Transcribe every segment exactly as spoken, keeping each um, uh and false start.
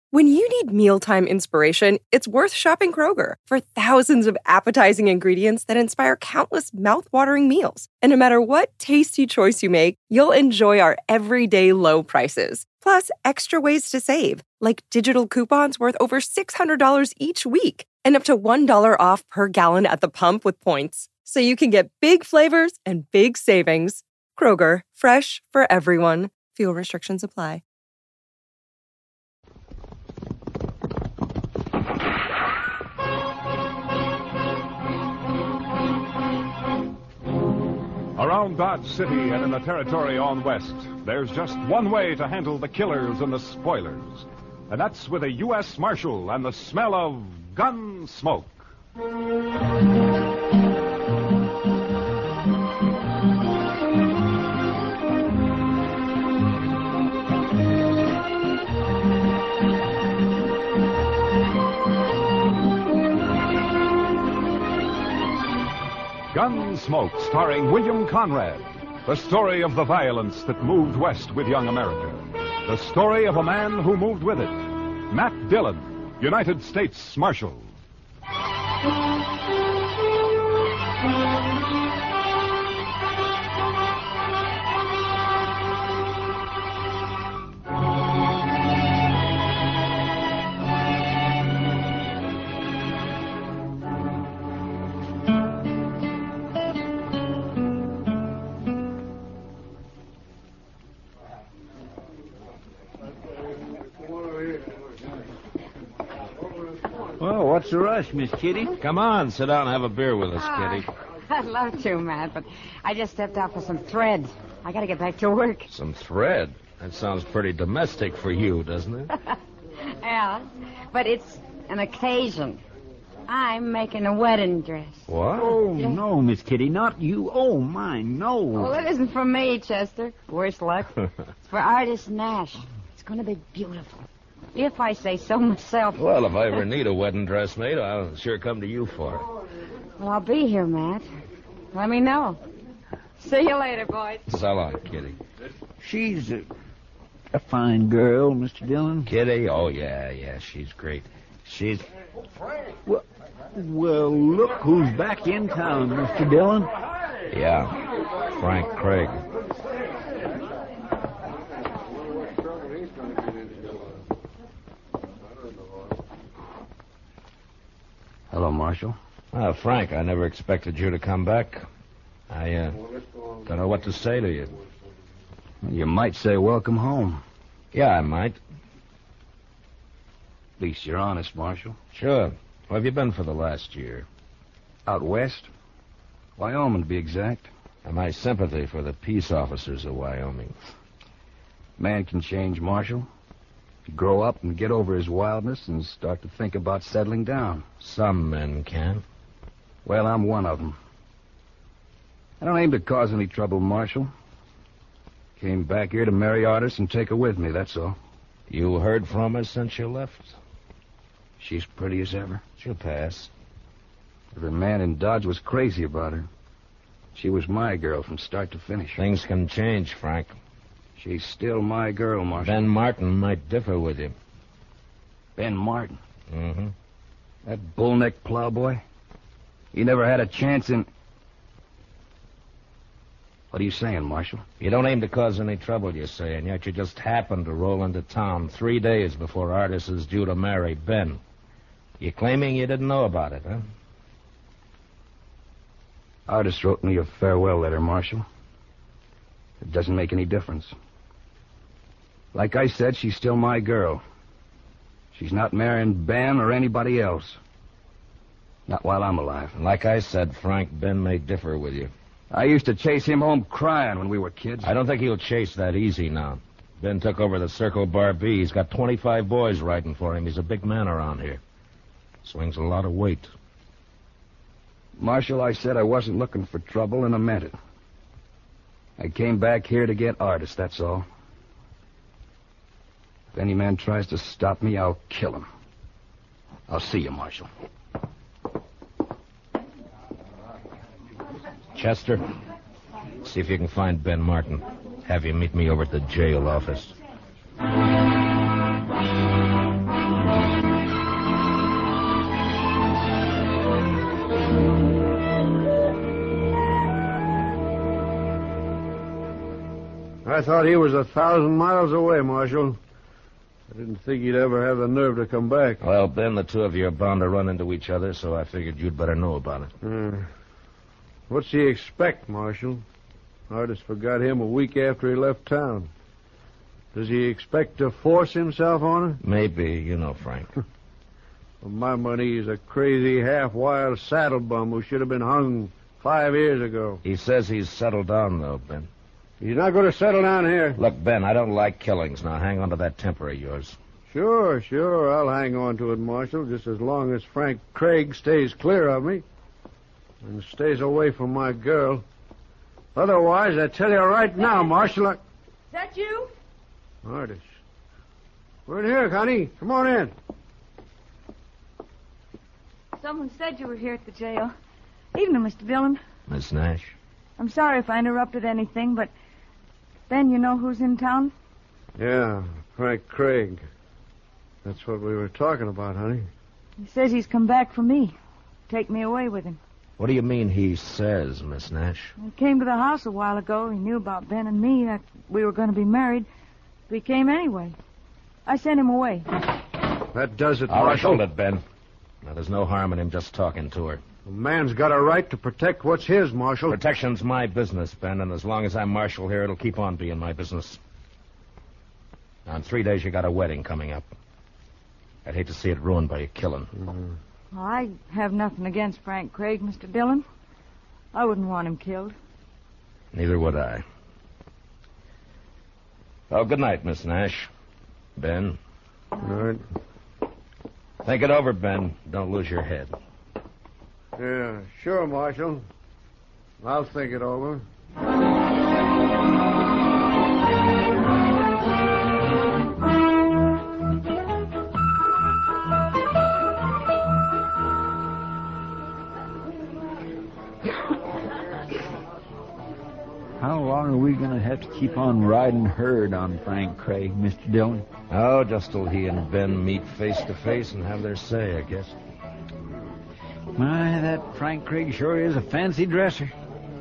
When you need mealtime inspiration, it's worth shopping Kroger for thousands of appetizing ingredients that inspire countless mouth-watering meals. And no matter what tasty choice you make, you'll enjoy our everyday low prices. Plus, extra ways to save, like digital coupons worth over six hundred dollars each week and up to one dollar off per gallon at the pump with points. So you can get big flavors and big savings. Kroger, fresh for everyone. Fuel restrictions apply. Around Dodge City and in the territory on west, there's just one way to handle the killers and the spoilers. And that's with a U S Marshal and the smell of gun smoke. Gunsmoke, starring William Conrad. The story of the violence that moved west with young America. The story of a man who moved with it. Matt Dillon, United States Marshal. Well, what's the rush, Miss Kitty? Come on, sit down and have a beer with us, Ah, Kitty. I'd love to, Matt, but I just stepped out for some thread. I gotta get back to work. Some thread? That sounds pretty domestic for you, doesn't it? Yeah, but it's an occasion. I'm making a wedding dress. What? Oh, no, Miss Kitty, not you. Oh, my, no. Well, it isn't for me, Chester. Worse luck. It's for artist Nash. It's gonna be beautiful. If I say so myself. Well, if I ever need a wedding dress made, I'll sure come to you for it. Well, I'll be here, Matt. Let me know. See you later, boys. So long, Kitty. She's a, a fine girl, Mister Dillon. Kitty? Oh, yeah, yeah, she's great. She's... Well, well, look who's back in town, Mister Dillon. Yeah, Frank Craig. Hello, Marshal. Ah, Frank, I never expected you to come back. I, uh, don't know what to say to you. You might say welcome home. Yeah, I might. At least you're honest, Marshal. Sure. Where have you been for the last year? Out west? Wyoming, to be exact. And my sympathy for the peace officers of Wyoming. Man can change, Marshal. Grow up and get over his wildness and start to think about settling down. Some men can. Well, I'm one of them. I don't aim to cause any trouble, Marshal. Came back here to marry Artis and take her with me, that's all. You heard from her since you left? She's pretty as ever. She'll pass. Every man in Dodge was crazy about her. She was my girl from start to finish. Things can change, Frank. She's still my girl, Marshal. Ben Martin might differ with you. Ben Martin? Mm-hmm. That bull-necked plowboy? He never had a chance in... What are you saying, Marshal? You don't aim to cause any trouble, you say, and yet you just happened to roll into town three days before Artis is due to marry Ben. You claiming you didn't know about it, huh? Artis wrote me a farewell letter, Marshal. It doesn't make any difference. Like I said, she's still my girl. She's not marrying Ben or anybody else. Not while I'm alive. And like I said, Frank, Ben may differ with you. I used to chase him home crying when we were kids. I don't think he'll chase that easy now. Ben took over the Circle Bar B. He's got twenty-five boys riding for him. He's a big man around here. Swings a lot of weight. Marshal, I said I wasn't looking for trouble, and I meant it. I came back here to get Artis, that's all. If any man tries to stop me, I'll kill him. I'll see you, Marshal. Chester, see if you can find Ben Martin. Have you meet me over at the jail office. I thought he was a thousand miles away, Marshal. I didn't think he'd ever have the nerve to come back. Well, Ben, the two of you are bound to run into each other, so I figured you'd better know about it. Uh, what's he expect, Marshal? Artist forgot him a week after he left town. Does he expect to force himself on her? Maybe, you know, Frank. For my money, he's a crazy, half-wild saddle bum who should have been hung five years ago. He says he's settled down, though, Ben. He's not going to settle down here. Look, Ben, I don't like killings. Now, hang on to that temper of yours. Sure, sure, I'll hang on to it, Marshal, just as long as Frank Craig stays clear of me and stays away from my girl. Otherwise, I tell you right now, Marshal, I... Is that you? Artist. We're in here, honey. Come on in. Someone said you were here at the jail. Evening, Mister Dillon. Miss Nash? I'm sorry if I interrupted anything, but... Ben, you know who's in town? Yeah, Frank Craig. That's what we were talking about, honey. He says he's come back for me. Take me away with him. What do you mean he says, Miss Nash? He came to the house a while ago. He knew about Ben and me, that we were going to be married. But he came anyway. I sent him away. That does it, All right, Marshal. hold it, Ben. Now, there's no harm in him just talking to her. A man's got a right to protect what's his, Marshal. Protection's my business, Ben, and as long as I'm Marshal here, it'll keep on being my business. Now, in three days, you got a wedding coming up. I'd hate to see it ruined by a killing. Mm-hmm. Well, I have nothing against Frank Craig, Mister Dillon. I wouldn't want him killed. Neither would I. Oh, good night, Miss Nash. Ben. All right. Think it over, Ben. Don't lose your head. Yeah, sure, Marshal. I'll think it over. How long are we going to have to keep on riding herd on Frank Craig, Mister Dillon? Oh, just till he and Ben meet face to face and have their say, I guess. My, that Frank Craig sure is a fancy dresser.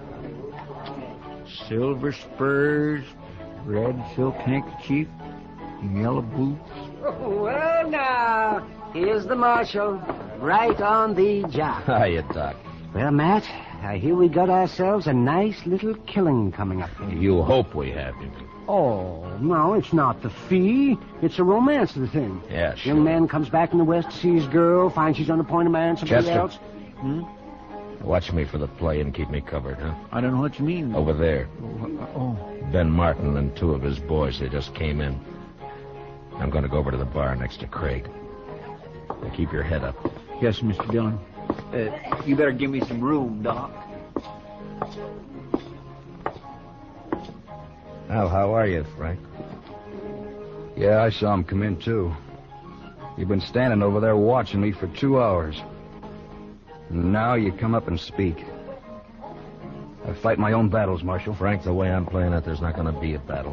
Silver spurs, red silk handkerchief, yellow boots. Well, now, here's the Marshal, right on the job. Hiya, Doc. Well, Matt, I hear we got ourselves a nice little killing coming up. You hope we have, you mean? Oh, no, it's not the fee. It's the romance of the thing. Yeah, sure. Young man comes back from the West to see his girl, finds she's on the point of marrying somebody Chester. else. Hmm? Watch me for the play and keep me covered, huh? I don't know what you mean. Over there. Oh, Ben Martin and two of his boys, they just came in. I'm going to go over to the bar next to Craig. Now keep your head up. yes, Mister Dillon. Uh, you better give me some room, Doc. Well, how are you, Frank? Yeah, I saw him come in, too. You've been standing over there watching me for two hours. And now you come up and speak. I fight my own battles, Marshal. Frank, the way I'm playing it, there's not going to be a battle.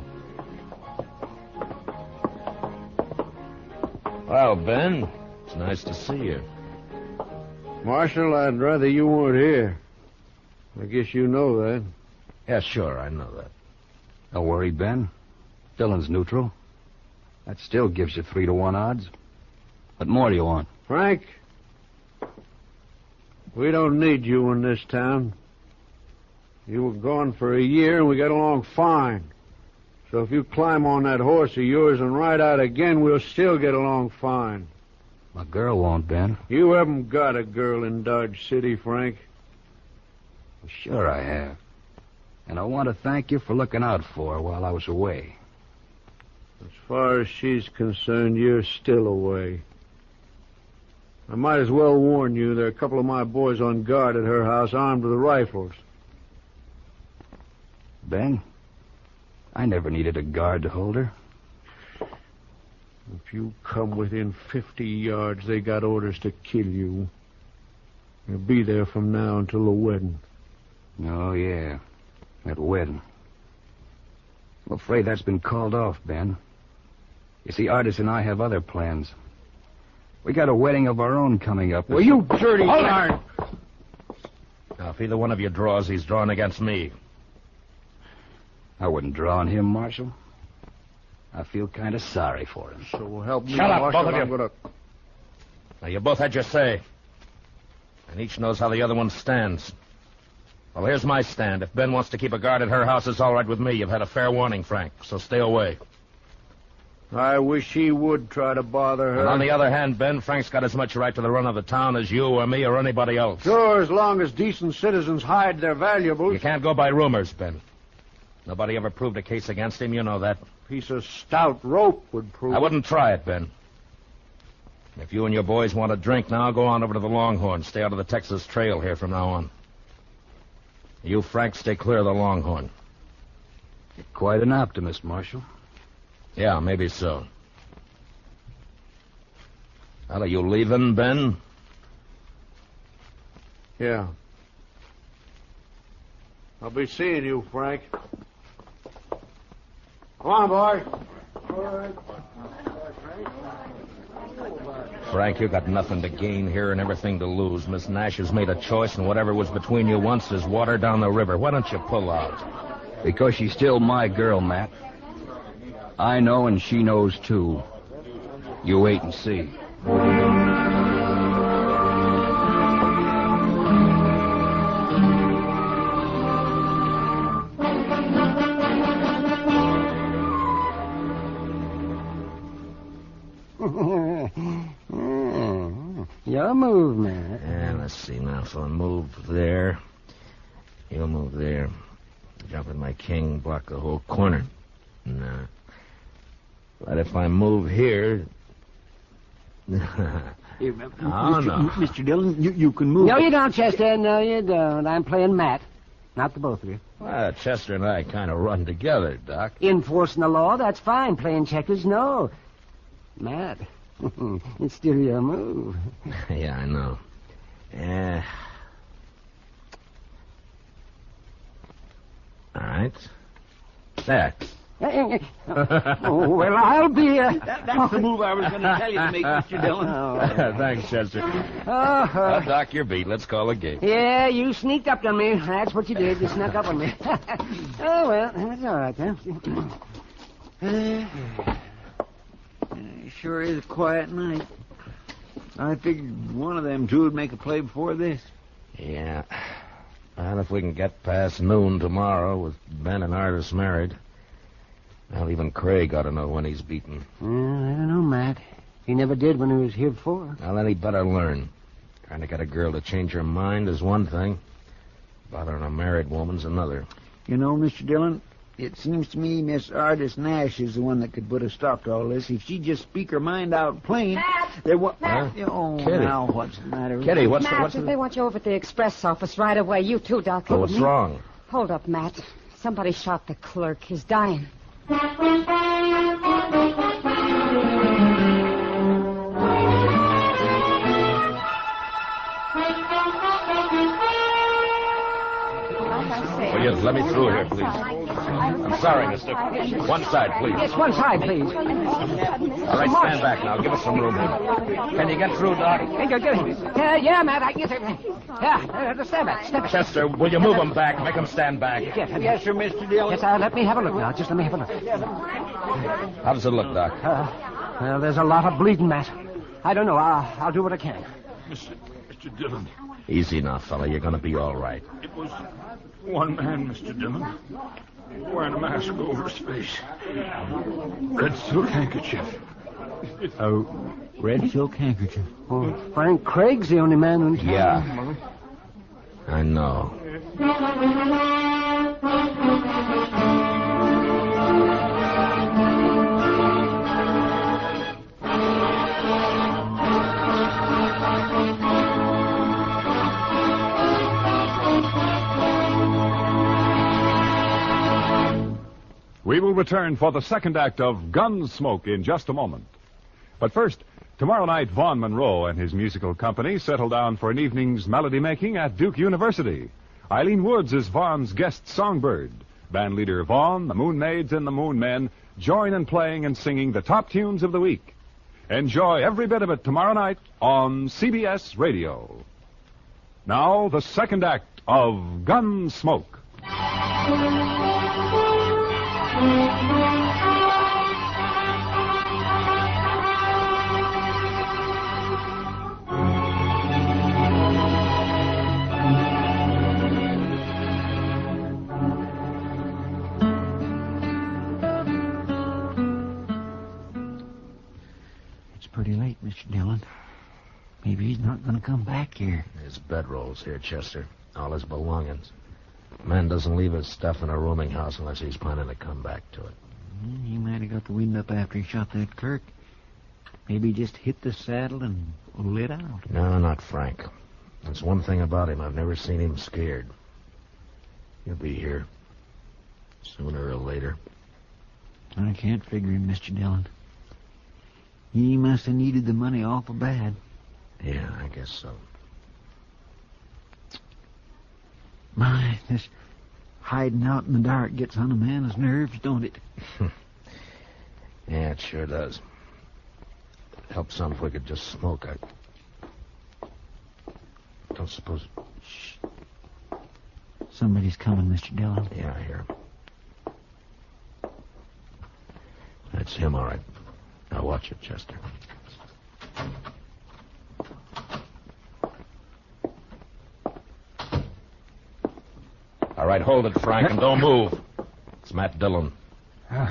Well, Ben, it's nice to see you. Marshal, I'd rather you weren't here. I guess you know that. Yeah, sure, I know that. Don't worry, Ben. Dillon's neutral. That still gives you three to one odds. What more do you want? Frank, we don't need you in this town. You were gone for a year and we got along fine. So if you climb on that horse of yours and ride out again, we'll still get along fine. My girl won't, Ben. You haven't got a girl in Dodge City, Frank. Sure I have. And I want to thank you for looking out for her while I was away. As far as she's concerned, you're still away. I might as well warn you, there are a couple of my boys on guard at her house armed with rifles. Ben, I never needed a guard to hold her. If you come within fifty yards, they got orders to kill you. You'll be there from now until the wedding. Oh, yeah. That wedding. I'm afraid that's been called off, Ben. You see, Artis and I have other plans. We got a wedding of our own coming up. Well, you dirty darn! Now, if either one of you draws, he's drawn against me. I wouldn't draw on him, Marshal. I feel kind of sorry for him. So help me, Shut up, Marshal. both of you. I'm gonna... Now, you both had your say. And each knows how the other one stands. Well, here's my stand. If Ben wants to keep a guard at her house, it's all right with me. You've had a fair warning, Frank, so stay away. I wish he would try to bother her. And on the other hand, Ben, Frank's got as much right to the run of the town as you or me or anybody else. Sure, as long as decent citizens hide their valuables. You can't go by rumors, Ben. Nobody ever proved a case against him, you know that. Piece of stout rope would prove I wouldn't try it, Ben. If you and your boys want a drink now, go on over to the Longhorn. Stay out of the Texas Trail here from now on. You, Frank, stay clear of the Longhorn. You're quite an optimist, Marshal. Yeah, maybe so. Well, are you leaving, Ben? Yeah. I'll be seeing you, Frank. Come on, boy. All right. Frank, you got nothing to gain here and everything to lose. Miss Nash has made a choice, and whatever was between you once is water down the river. Why don't you pull out? Because she's still my girl, Matt. I know, and she knows, too. You wait and see. Your move, Matt. Yeah, let's see now. If I move there, you'll move there. Jump with my king, block the whole corner. No. But if I move here... Hey, Oh, Mister no. Mister Dillon, you, you can move. No, you don't, Chester. No, you don't. I'm playing Matt. Not the both of you. Well, Chester and I kind of run together, Doc. Enforcing the law, that's fine. Playing checkers, no. Matt, it's still your move. Yeah, I know. Yeah. All right. There. Oh, well, I'll be... Uh... That, that's the move I was going to tell you to make, Mister Dillon. Thanks, Chester. Oh, Well, Doc, your beat. Let's call a game. yeah, you sneaked up on me. That's what you did. You snuck up on me. Oh, well, that's all right, then. It sure is a quiet night. I figured one of them two would make a play before this. Yeah. Well, if we can get past noon tomorrow with Ben and Artis married, well, even Craig ought to know when he's beaten. Well, I don't know, Matt. He never did when he was here before. Well, then he better learn. Trying to get a girl to change her mind is one thing. Bothering a married woman's another. You know, Mister Dillon, it seems to me Miss Artis Nash is the one that could put a stop to all this. If she'd just speak her mind out plain, Matt! there was... Huh? Oh, Kitty. now what's the matter? Kitty, what's the... Matt, What's the... they want you over at the express office right away. You too, Doctor. Oh, what's wrong? Hold up, Matt. Somebody shot the clerk. He's dying. Will you let me through here, please? I'm sorry, mister. One side, please. Yes, one side, please. All right, stand back now. Give us some room here. Can you get through, Doc? Hey, go, go. Uh, yeah, Matt, I can get it. Yeah, uh, stand back, stand back. Chester, will you move them back? Make them stand back. Yes, Yes, sir, Mister Dillon. yes, uh, let me have a look now. Just let me have a look. How does it look, Doc? Uh, well, there's a lot of bleeding, Matt. I don't know. I'll, I'll do what I can. Mister Mister Dillon, Easy now, fella. You're going to be all right. it was one man, Mister Dillon, wearing a mask over his face. Red silk handkerchief. A red silk handkerchief. Oh, Frank Craig's the only man who's... Yeah. I know. We will return for the second act of Gunsmoke in just a moment. But first, tomorrow night, Vaughn Monroe and his musical company settle down for an evening's melody making at Duke University. Eileen Woods is Vaughn's guest songbird. Band leader Vaughn, the Moon Maids, and the Moon Men join in playing and singing the top tunes of the week. Enjoy every bit of it tomorrow night on C B S Radio. Now, the second act of Gunsmoke. It's pretty late, Mister Dillon. Maybe he's not going to come back here. His bedroll's here, Chester. All his belongings. Man doesn't leave his stuff in a rooming house unless he's planning to come back to it. Well, he might have got the wind up after he shot that clerk. Maybe he just hit the saddle and lit out. No, not Frank. There's one thing about him. I've never seen him scared. He'll be here. Sooner or later. I can't figure him, Mister Dillon. He must have needed the money awful bad. Yeah, I guess so. My, this hiding out in the dark gets on a man's nerves, don't it? Yeah, it sure does. It'd help some if we could just smoke. I don't suppose... Shh. Somebody's coming, Mister Dillon. Yeah, I hear him. That's him, all right. Now watch it, Chester. All right, hold it, Frank, and don't move. It's Matt Dillon. Uh,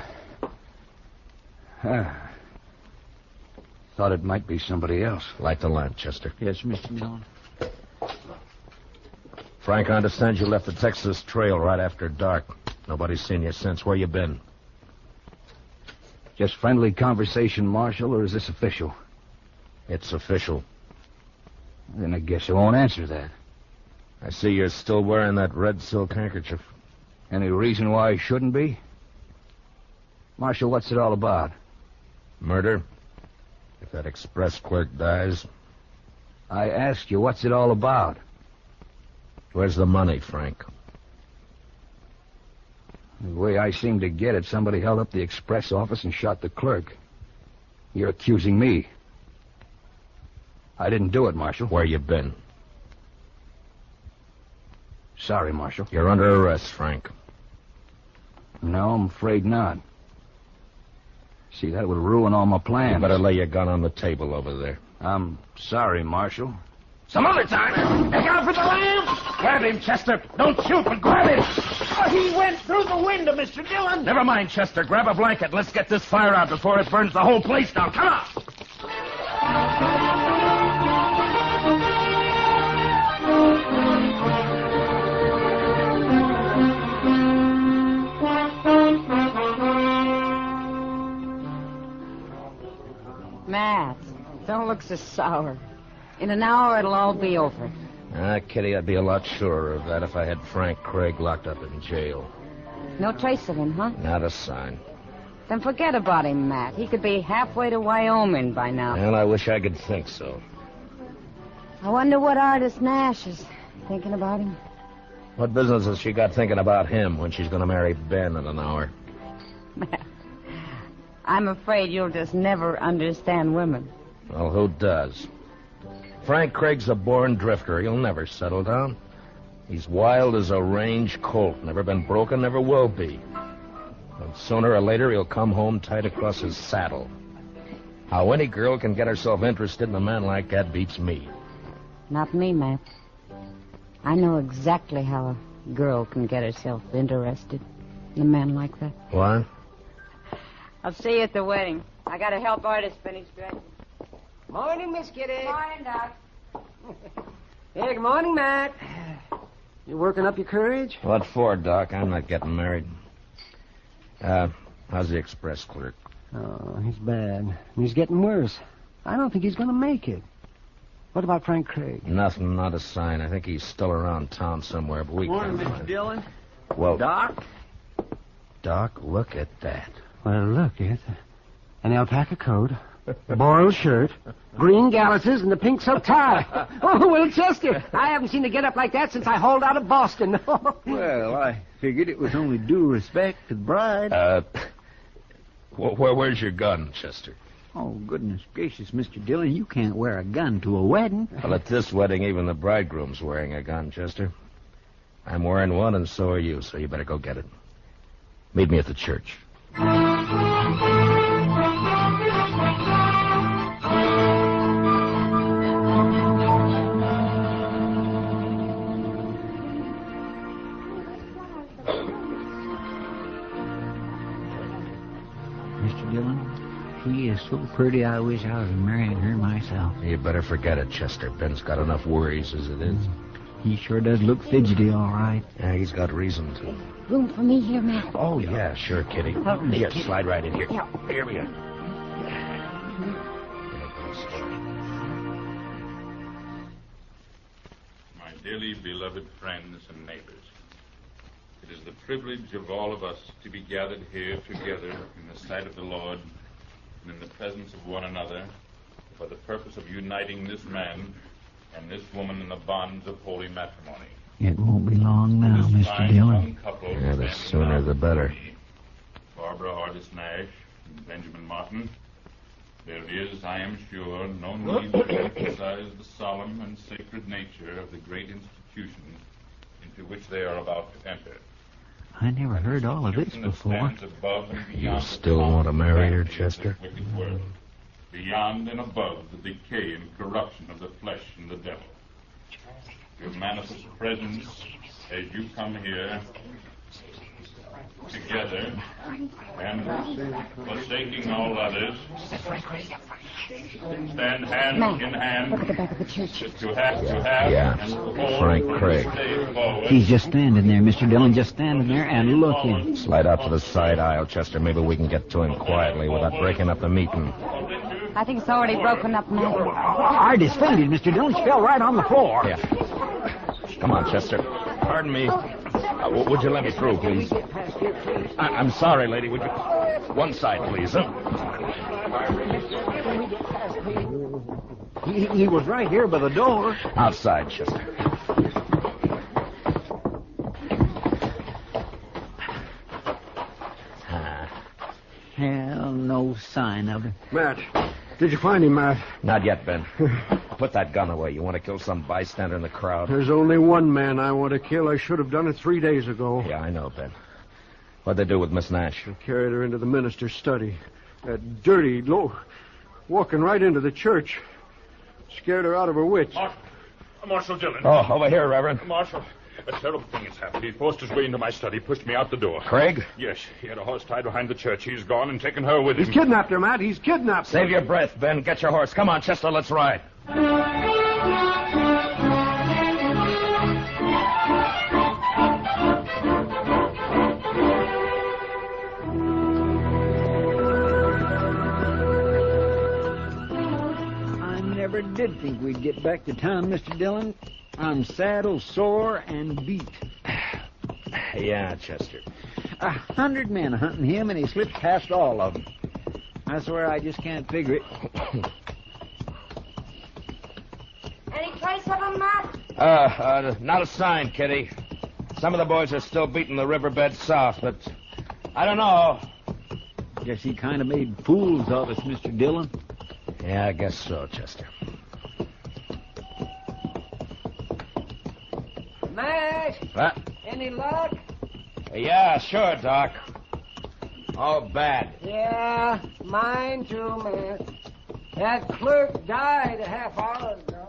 uh, thought it might be somebody else. Light the lamp, Chester. Yes, Mister Dillon. Frank, I understand you left the Texas Trail right after dark. Nobody's seen you since. Where you been? Just friendly conversation, Marshal, or is this official? It's official. Then I guess I won't answer that. I see you're still wearing that red silk handkerchief. Any reason why I shouldn't be? Marshal, what's it all about? Murder? If that express clerk dies? I asked you, what's it all about? Where's the money, Frank? The way I seem to get it, somebody held up the express office and shot the clerk. You're accusing me. I didn't do it, Marshal. Where you been? Sorry, Marshal. You're under arrest, Frank. No, I'm afraid not. See, that would ruin all my plans. You better lay your gun on the table over there. I'm sorry, Marshal. Some other time. Look out for the lamp! Grab him, Chester. Don't shoot, but grab him. Oh, he went through the window, Mister Dillon. Never mind, Chester. Grab a blanket. Let's get this fire out before it burns the whole place down. Come on! Matt, don't look so sour. In an hour, it'll all be over. Ah, Kitty, I'd be a lot surer of that if I had Frank Craig locked up in jail. No trace of him, huh? Not a sign. Then forget about him, Matt. He could be halfway to Wyoming by now. And I wish I could think so. I wonder what artist Nash is thinking about him. What business has she got thinking about him when she's going to marry Ben in an hour? I'm afraid you'll just never understand women. Well, who does? Frank Craig's a born drifter. He'll never settle down. He's wild as a range colt. Never been broken, never will be. And sooner or later, he'll come home tight across his saddle. How any girl can get herself interested in a man like that beats me. Not me, Matt. I know exactly how a girl can get herself interested in a man like that. What? I'll see you at the wedding. I gotta help artist finish dressing. Morning, Miss Kitty. Morning, Doc. Hey, good morning, Matt. You working up your courage? What for, Doc? I'm not getting married. Uh, how's the express clerk? Oh, he's bad. He's getting worse. I don't think he's going to make it. What about Frank Craig? Nothing, not a sign. I think he's still around town somewhere, but we Morning, can't Mister find him. Dillon. Well, Doc? Doc, look at that. Well, look, it's an alpaca coat, a boiled shirt, green galluses, and a pink silk tie. Oh, well, Chester, I haven't seen a get-up like that since I hauled out of Boston. Well, I figured it was only due respect to the bride. Uh, wh- where, where's your gun, Chester? Oh, goodness gracious, Mister Dillon, you can't wear a gun to a wedding. Well, at this wedding, even the bridegroom's wearing a gun, Chester. I'm wearing one, and so are you, so you better go get it. Meet me at the church. Mister Dillon, he is so pretty, I wish I was marrying her myself. You better forget it, Chester. Ben's got enough worries as it is. He sure does look fidgety, all right. Yeah, he's got reason to. Room for me here, Matt? Oh, yeah, sure, Kitty. Help me, Here, Kitty. slide right in here. Yeah. Here we are. My dearly beloved friends and neighbors, it is the privilege of all of us to be gathered here together in the sight of the Lord and in the presence of one another for the purpose of uniting this man and this woman in the bonds of holy matrimony. It won't be long now, This Mister fine Dillon. young couple Yeah, the standing sooner around the better. me, Barbara Artis Nash and Benjamin Martin. There is, I am sure, no need to emphasize the solemn and sacred nature of the great institution into which they are about to enter. I never heard all of this before. Stands above and You beyond still the want to marry her, vanity of this Chester? wicked world, beyond and above the decay and corruption of the flesh and the devil. Your manifest presence as you come here together and forsaking all others, stand hand Matt, in hand look at the back of the church. to have to have Yeah, and hold Frank from Craig. this day forward. He's just standing there, Mister Dillon, just standing there and looking. Slide out to the side aisle, Chester. Maybe we can get to him quietly without breaking up the meeting. I think it's already broken up, Matt. Artis fainted, Mister Dillon. She fell right on the floor. Yeah. Come on, Chester. Pardon me. Uh, w- would you let me through, please? I- I'm sorry, lady. Would you... One side, please. Huh? He, he was right here by the door. Outside, Chester. Ah, Hell, no sign of her. Matt, did you find him, Matt? not yet, Ben. Put that gun away. You want to kill some bystander in the crowd? There's only one man I want to kill. I should have done it three days ago. Yeah, I know, Ben. What'd they do with Miss Nash? Carried her into the minister's study. That dirty, low, walking right into the church. Scared her out of her wits. Marshal, Marshal Dillon. Oh, over here, Reverend. Marshal, a terrible thing has happened. He forced his way into my study, pushed me out the door. Craig? Yes, he had a horse tied behind the church. He's gone and taken her with He's him. kidnapped her, Matt. He's kidnapped her. Save your breath, Ben. Get your horse. Come on, Chester, let's ride. I never did think we'd get back to town, Mister Dillon. I'm saddle sore and beat. Yeah, Chester. A hundred men hunting him, and he slipped past all of them. I swear I just can't figure it. Any trace of him, Matt? Uh, uh, not a sign, Kitty. Some of the boys are still beating the riverbed south, but I don't know. Guess he kind of made fools of us, Mister Dillon. Yeah, I guess so, Chester. Mash, What? any luck? Yeah, sure, Doc. Oh, bad. Yeah, mine too, man. That clerk died a half hour ago.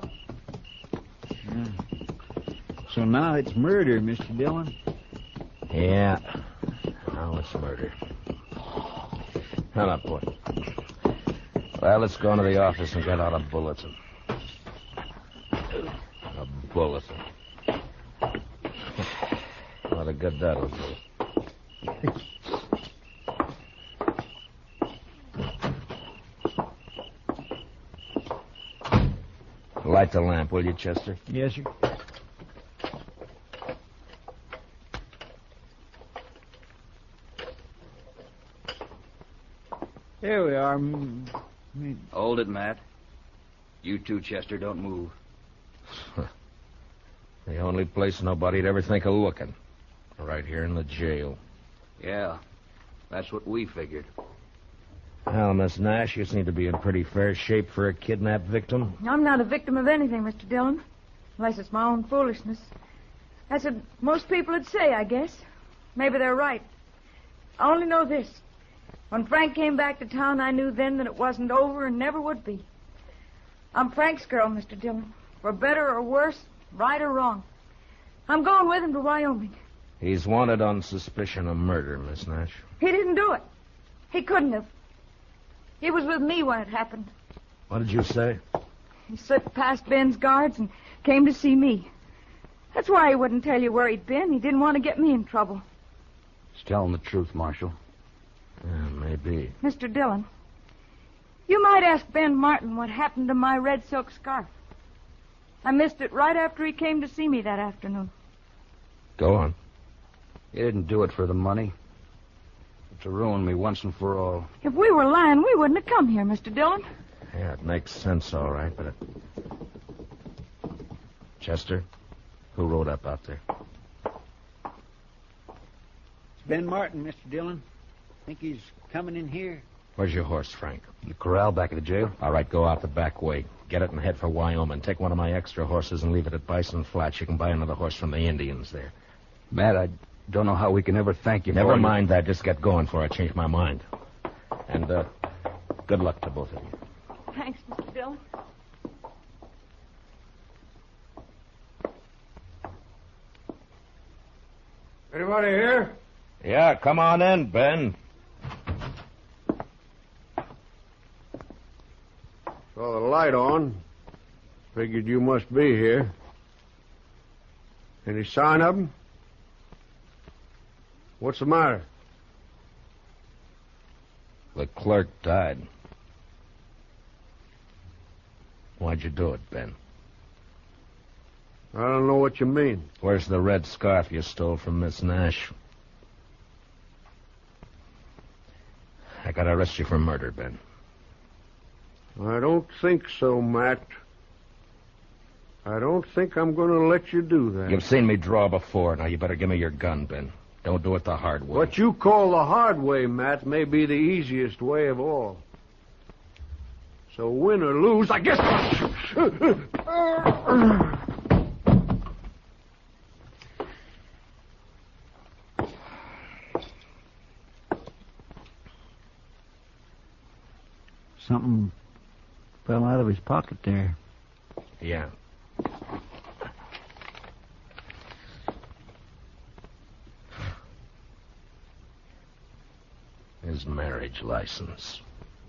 So now it's murder, Mister Dillon. Yeah. Now it's murder. Now, up, boy. Well, let's go into the office and get out a bulletin. A bulletin. What a good that'll do. Light the lamp, will you, Chester? Yes, sir. There we are. Mm, mm. Hold it, Matt. You too, Chester, don't move. The only place nobody'd ever think of looking. Right here in the jail. Yeah, that's what we figured. Well, Miss Nash, you seem to be in pretty fair shape for a kidnapped victim. I'm not a victim of anything, Mister Dillon. Unless it's my own foolishness. That's what most people would say, I guess. Maybe they're right. I only know this. When Frank came back to town, I knew then that it wasn't over and never would be. I'm Frank's girl, Mister Dillon. For better or worse, right or wrong. I'm going with him to Wyoming. He's wanted on suspicion of murder, Miss Nash. He didn't do it. He couldn't have. He was with me when it happened. What did you say? He slipped past Ben's guards and came to see me. That's why he wouldn't tell you where he'd been. He didn't want to get me in trouble. He's telling the truth, Marshal. Yeah, maybe. Mister Dillon, you might ask Ben Martin what happened to my red silk scarf. I missed it right after he came to see me that afternoon. Go on. He didn't do it for the money. But to ruin me once and for all. If we were lying, we wouldn't have come here, Mister Dillon. Yeah, it makes sense, all right, but it... Chester, who rode up out there? It's Ben Martin, Mister Dillon. Think he's coming in here? Where's your horse, Frank? In the corral back at the jail? All right, go out the back way. Get it and head for Wyoming. Take one of my extra horses and leave it at Bison Flats. You can buy another horse from the Indians there. Matt, I don't know how we can ever thank you Never for... mind that. Just get going before I change my mind. And, uh, good luck to both of you. Thanks, Mister Dillon. Anybody here? Yeah, come on in, Ben. Saw the light on. Figured you must be here. Any sign of him? What's the matter? The clerk died. Why'd you do it, Ben? I don't know what you mean. Where's the red scarf you stole from Miss Nash? I gotta arrest you for murder, Ben. I don't think so, Matt. I don't think I'm going to let you do that. You've seen me draw before. Now you better give me your gun, Ben. Don't do it the hard way. What you call the hard way, Matt, may be the easiest way of all. So win or lose, I guess... Something fell out of his pocket there. Yeah. His marriage license.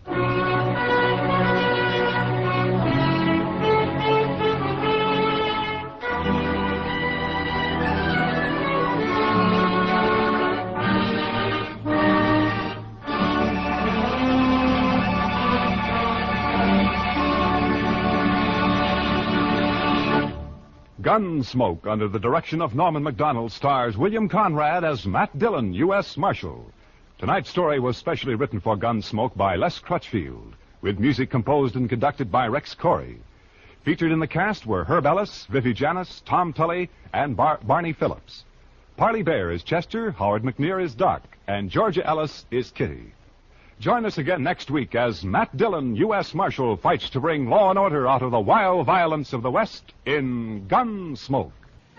Gunsmoke, under the direction of Norman Macdonald, stars William Conrad as Matt Dillon, U S Marshal. Tonight's story was specially written for Gunsmoke by Les Crutchfield, with music composed and conducted by Rex Corey. Featured in the cast were Herb Ellis, Vivi Janis, Tom Tully, and Bar- Barney Phillips. Parley Bear is Chester, Howard McNear is Doc, and Georgia Ellis is Kitty. Join us again next week as Matt Dillon, U S Marshal, fights to bring law and order out of the wild violence of the West in Gunsmoke.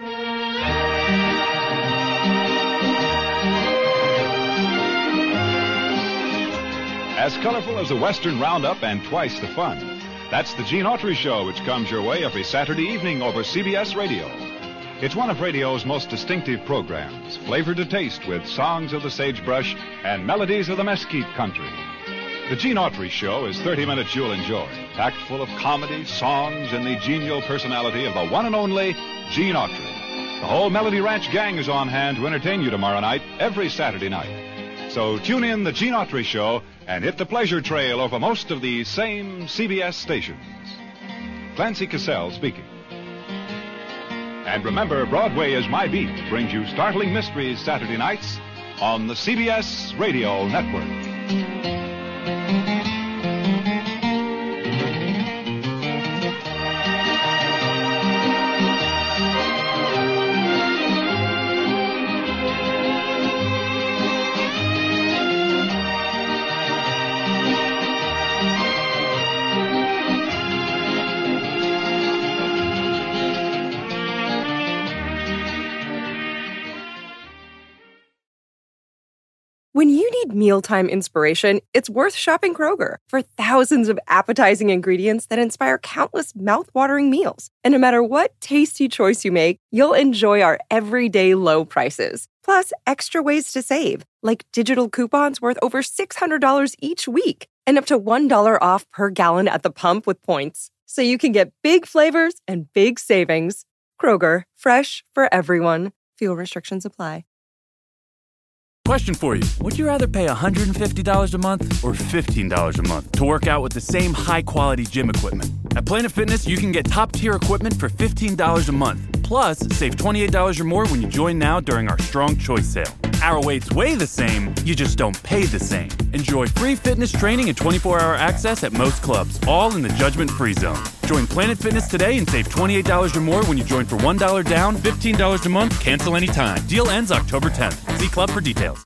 As colorful as a Western roundup and twice the fun. That's the Gene Autry Show, which comes your way every Saturday evening over C B S Radio. It's one of radio's most distinctive programs, flavored to taste with songs of the sagebrush and melodies of the mesquite country. The Gene Autry Show is thirty minutes you'll enjoy, packed full of comedy, songs, and the genial personality of the one and only Gene Autry. The whole Melody Ranch gang is on hand to entertain you tomorrow night, every Saturday night. So tune in the Gene Autry Show and hit the pleasure trail over most of these same C B S stations. Clancy Cassell speaking. And remember, Broadway is My Beat brings you startling mysteries Saturday nights on the C B S Radio Network. When you need mealtime inspiration, it's worth shopping Kroger for thousands of appetizing ingredients that inspire countless mouth-watering meals. And no matter what tasty choice you make, you'll enjoy our everyday low prices. Plus, extra ways to save, like digital coupons worth over six hundred dollars each week. and up to one dollar off per gallon at the pump with points. So you can get big flavors and big savings. Kroger, fresh for everyone. Fuel restrictions apply. Question for you. Would you rather pay one hundred fifty dollars a month or fifteen dollars a month to work out with the same high-quality gym equipment? At Planet Fitness, you can get top-tier equipment for fifteen dollars a month. Plus, save twenty-eight dollars or more when you join now during our Strong Choice sale. Our weights weigh the same, you just don't pay the same. Enjoy free fitness training and twenty-four hour access at most clubs, all in the judgment-free zone. Join Planet Fitness today and save twenty-eight dollars or more when you join for one dollar down, fifteen dollars a month, cancel anytime. Deal ends October tenth. See club for details.